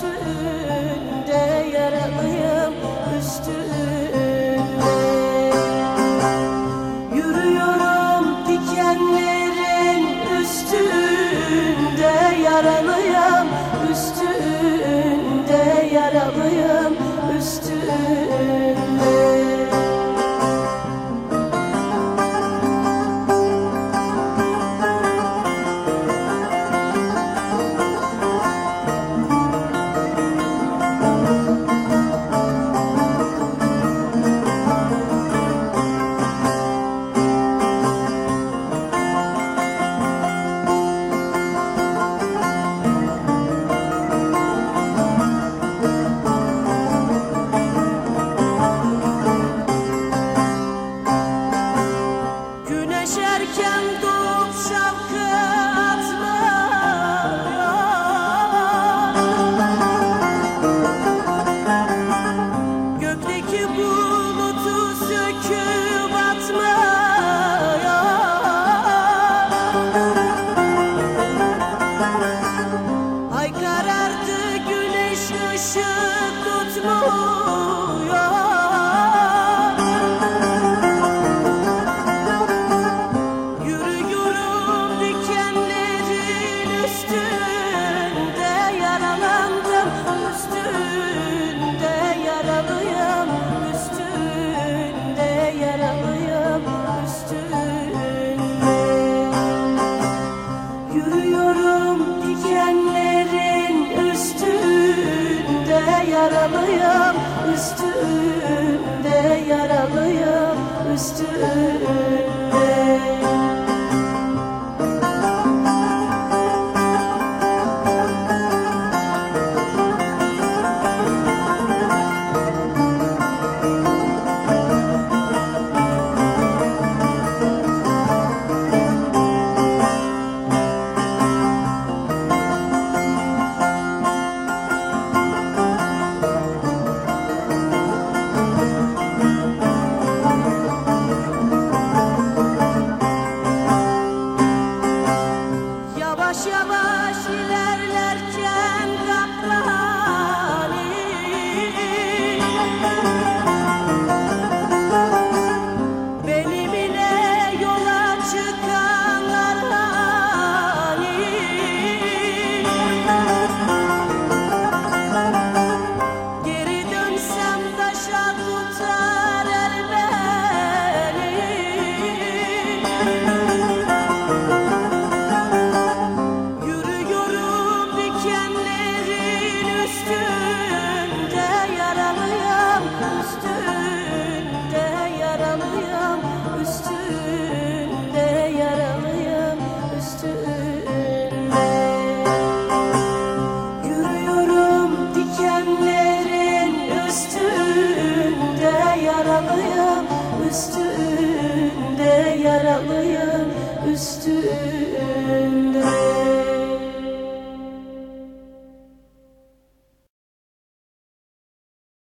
üstünde yaralıyım, üstünde. Yürüyorum dikenlerin üstünde yaralıyım, üstünde yaralıyım, üstünde. Güneşerken doğup şapka atmaya, gökteki bulutu söküp atmaya, ay karardı güneş ışık tutmuyor. Yürüyorum dikenlerin üstünde yaralıyım, üstünde yaralıyım, üstünde. Yavaş yavaş ilerlerken Gaprani, benim ile yola çıkan Arhani, geri dönsem taşa tutar el beni. Üstünde yaralıyım, üstünde yaralıyım, üstünde yaralıyım, üstünde. Yürüyorum dikenlerin üstünde yaralıyım, üstünde yaralıyım, üstünde.